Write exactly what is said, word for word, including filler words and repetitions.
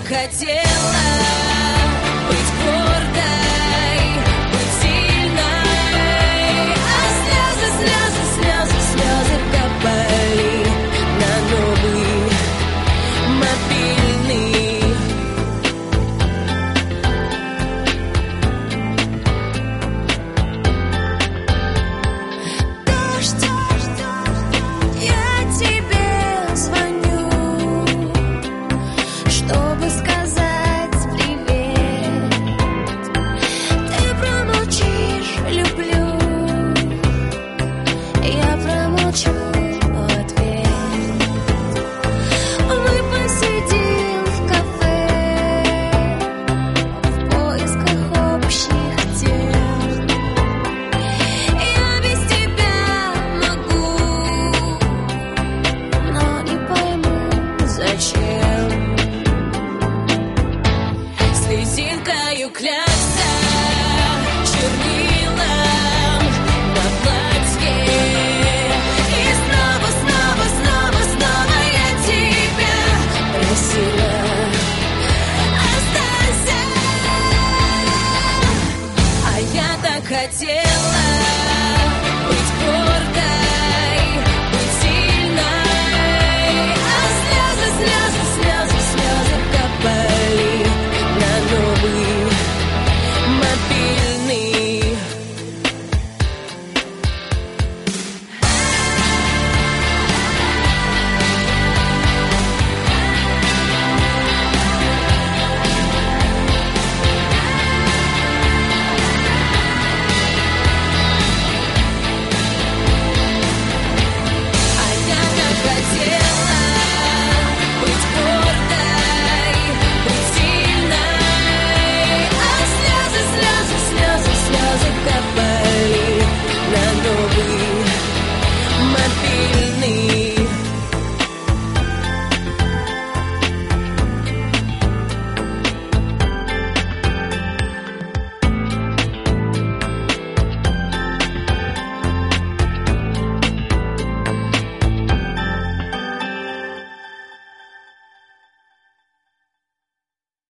хотела быть гордой, быть сильной, а слезы, слезы, слезы, слезы капали на новый мобильный. Дождь, я тебе звоню, чтобы сказать привет. Ты промолчишь, люблю, я промолчу в ответ. Мы посидим в кафе в поисках общих тем. Я без тебя могу, но не пойму, зачем.